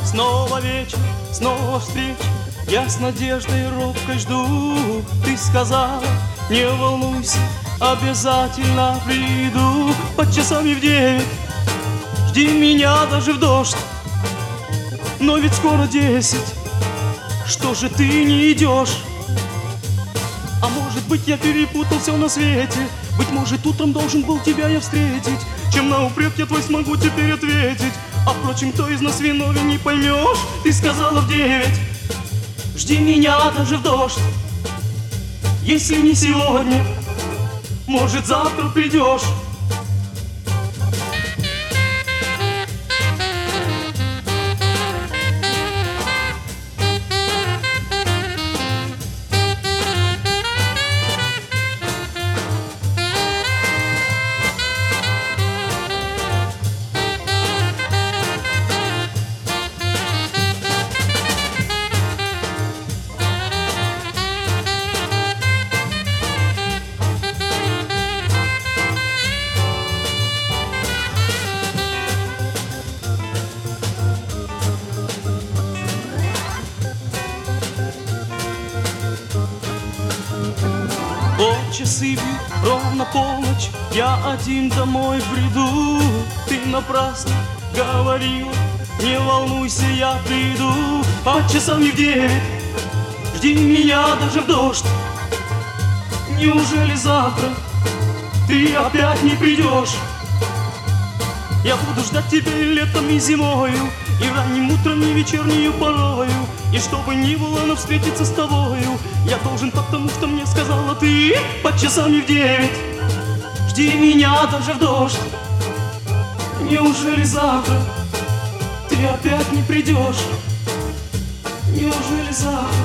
Снова вечер, снова встреча, я с надеждой робкой жду. Ты сказала, не волнуйся, обязательно приду. Под часами в 9 жди меня даже в дождь. Но ведь скоро 10, что же ты не идешь? А может быть, я перепутал все на свете. Быть может, утром должен был тебя я встретить. Чем на упрек я твой смогу теперь ответить? А впрочем, кто из нас виновен, не поймешь. Ты сказала в 9 жди меня даже в дождь. Если не сегодня, может, завтра придешь. Вот часы бьют ровно полночь, я один домой бреду. Ты напрасно говорила, не волнуйся, я приду. Под часами в 9 жди меня даже в дождь. Неужели завтра ты опять не придешь? Я буду ждать тебя и летом, и зимою, и ранним утром, и вечернюю порою. И чтобы ни было, но встретиться с тобою я должен, потому что мне сказала ты. Под часами в 9 жди меня даже в дождь. Неужели завтра ты опять не придешь? Неужели завтра